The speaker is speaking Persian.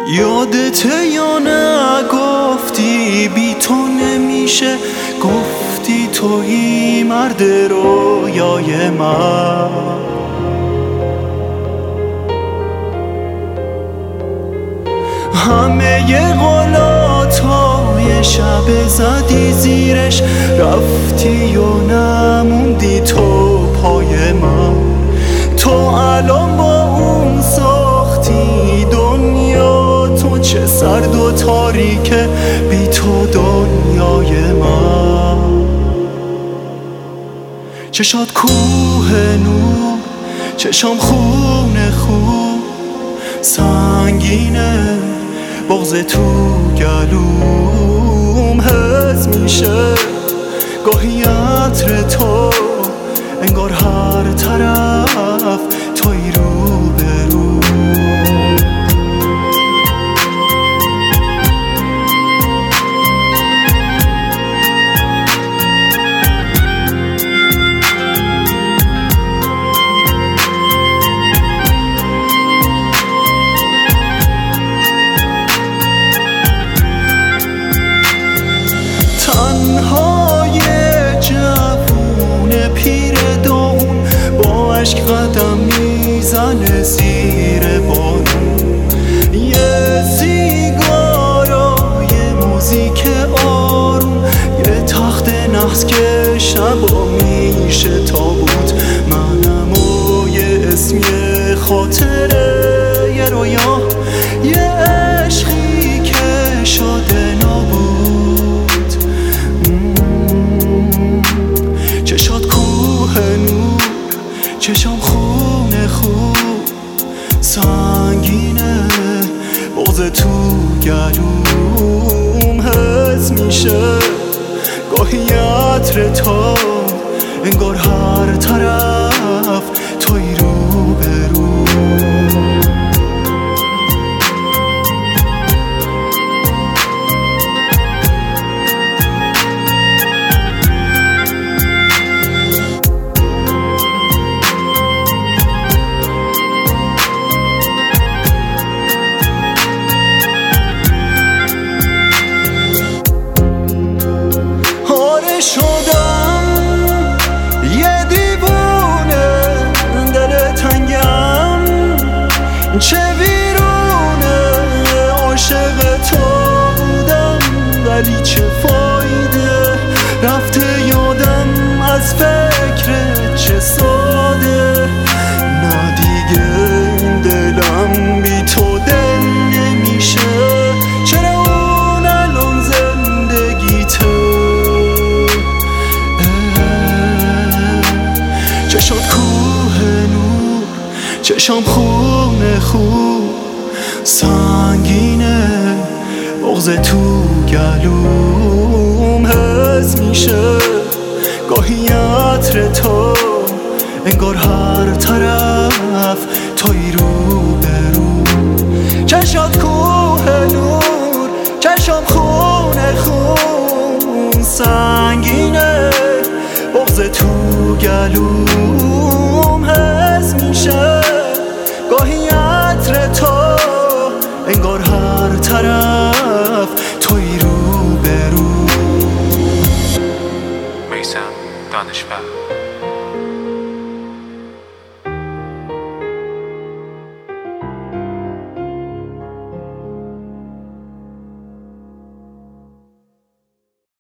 یادته یا نه گفتی بی تو نمیشه، گفتی تویی مرد رویای من. همه ی قولاتای شب زدی زیرش، رفتی و نموندی تو پای من. تو الان با اون ساختی دنیا، تو چه سرد و تاریکه بی تو دنیای من. چشات کوه نور، چشام خونه خون سنگینه، بغض تو گلوم حس میشه. گاهی عطر تو انگار هر طرف توی رو به رو. تنهای جوون پیر داغون با عشق قدم میزنه زیر بارون. یه سیگار و یه موزیک آروم، یه تخت نحس که شبا میشه تابوت. منم و یه اسم، یه خاطره، یه رویا، یه عشقی که شده نابود. چشات کوه نور، چشام خونه خون سنگینه، بغض تو گلوم حس میشه. گاهی عطر تو انگار هر طرف توی رو به رو. شدم یه دیوونه، دل تنگم چه ویرونه. عاشق تو بودم ولی چه فایده، رفته یادم از فکرت چه ساده. نه دیگه این دلم بی تو دل نمیشه. چرا اون الان زندگیته؟ چشات کوه نور، چشام خونه خون سنگینه، بغض تو گلوم حس میشه. گاهی عطر تو انگار هر طرف توی رو به رو. چشات کوه نور، چشام خونه خون سنگینه، بغض تو گلوم حس میشه. گاهی عطر تو انگار هر طرف توی رو به رو. میثم دانشور.